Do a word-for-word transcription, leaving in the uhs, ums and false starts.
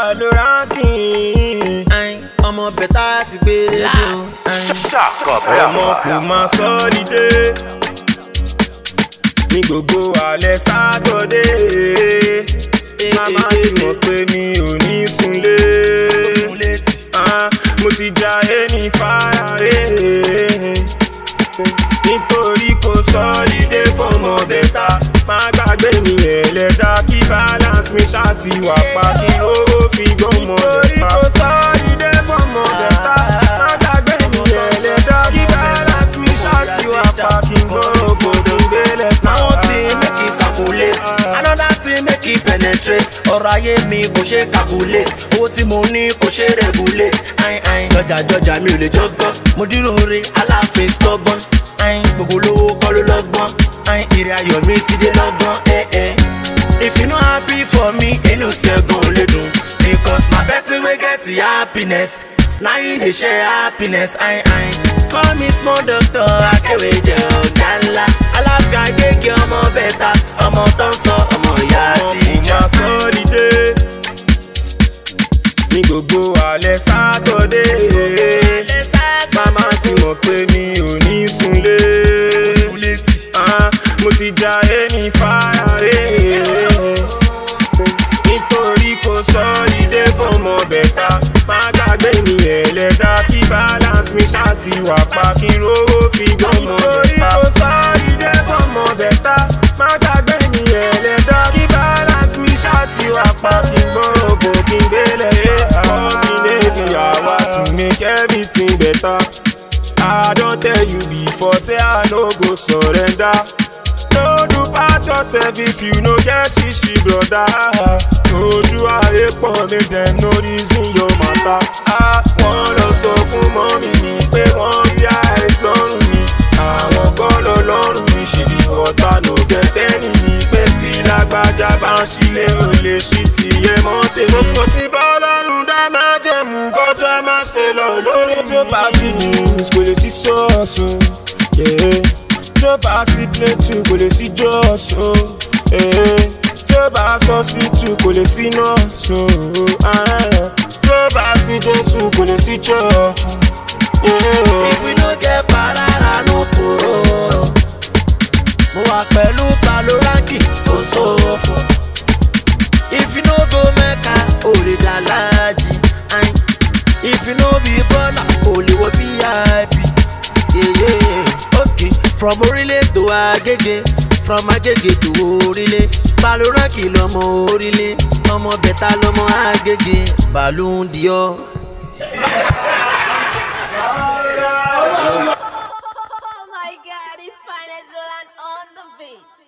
Baloranking. Ọmọ bẹ̀tà ti gbé rédíò. Ọmọ kò máa sọ́lidé ní gbogbo alẹ́ sátọ̀dé. Màmá ti mọ̀ pé mi ò ní sunlé. Mo ti jayé ní fáyàré nítorí kò sọ́lidé fọmọ bẹ̀tà. Má gbàgbé mi ẹlẹ́dá kí balance mi ṣáàtì wà pa kí owó fi gbọ́mọ bẹ̀tà. Nítorí kò sọ́lidé fọmọ bẹ̀tà. Má gbàgbé mi ẹlẹ́dá kí balance mi ṣáàtì wà pa kí gbọ́mọ bẹ̀tà. Now thing make it circulate, another thing make it penetrate. Ọ̀rọ̀ ayé mi kò ṣe calculate, owó tí mo ní kò ṣe regulate. Jọjà jọjà mi ò lè jọgbọ́n, mo dúró re aláàfin stubborn. Gbogbo olówó kọ́ ló lọ́gbọ́n, ìrìn ayọ̀ mi ti dé lọ́gbọ́n. If you no happy for me, inú tí ẹ̀gbọ́n ò lè dùn. Because my person wey get the happiness, na him dey share happiness. Call me small doctor, akéwé jẹ́ ọ̀gá ńlá. Alága gègé ọmọ bẹ̀tà, ọmọ tó ń sọ ọmọ ìyá àti ìjà. Ọmọ kò máa sọ́lidé ní gbogbo alẹ́ sátọ̀dé. Màmá ti mọ̀ pé mi ò ní sunlé. Mo ti jayé ní fáyàré nítorí kò sọ́lidé fọmọ bẹ̀tà. Má gbàgbé mi ẹlẹ́dá kí balance mi ṣáàtì wà pa kí rówó fi gbọ́mọ bẹ̀tà. Nítorí kò sọ́lidé fọmọ bẹ̀tà. Má gbàgbé mi ẹlẹ́dá kí balance mi ṣáàtì wà pa kí gbọ́mọ bò kí n gbélé. Combination yawa to make everything better. I don tell you before say I no go surrender. No do pass yourself if you no get shishi brother. Ojú ayé pọ̀ make dem no reason your matter. Wọ́n lọ sọ fún mọ́mí mi pé wọ́n rí àìsàn lọ́rùn mi. Àwọn kọ́lọ̀ lọ́rùn mi ṣìbí ọ̀tá ló gẹ̀tẹ́ ní mi pé tí lágbájá bá ń ṣílé ò lè ṣí tìyẹ mọ́ tèmi. Mo ti bá Ọlọ́run dá máa jẹ̀mú kọjá má ṣe lọ lórí tí ó bá sí news kò lè sí ṣọ́ọ̀ṣù. Tí ó bá sí plẹ̀tù kò lè sí jọ́ọ̀ṣù. Tí ó bá sọ́spítù kò lè sí nọ́ọ̀ṣù. Tí ó bá sí Jésù kò lè sí chọ́ọ̀ṣù. If we no get parara no kúrò. Mo wà pẹ̀lú Baloranking kò sófo. If you no go Mecca, o lè dàlájì. If you no be baller, o lè wọ V I P. Yeah, yeah. Okay, from Orílẹ̀ to Agége, from Agége to Orílẹ̀. Baloranking lọmọ Orílẹ̀, ọmọ bẹ̀tà lọmọ Agége. Baloon Dior. Oh my God, it's Finest Roland on the beat.